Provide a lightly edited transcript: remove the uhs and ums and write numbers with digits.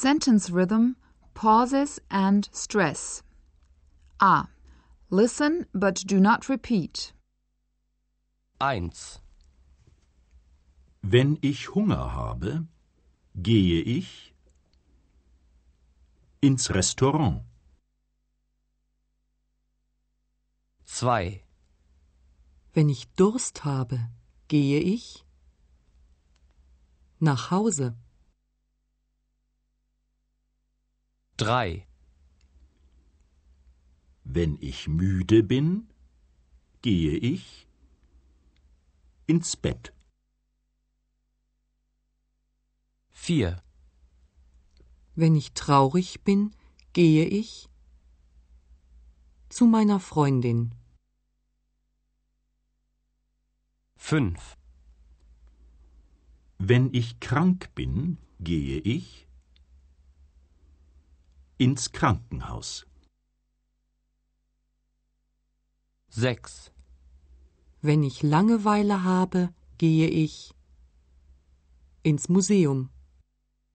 Sentence rhythm, pauses and stress. A. Listen but do not repeat. 1. Wenn ich Hunger habe, gehe ich ins Restaurant. 2. Wenn ich Durst habe, gehe ich nach Hause. 3. Wenn ich müde bin, gehe ich ins Bett. 4. Wenn ich traurig bin, gehe ich zu meiner Freundin. 5. Wenn ich krank bin, gehe ich ins Krankenhaus. 6. Wenn ich Langeweile habe, gehe ich ins Museum.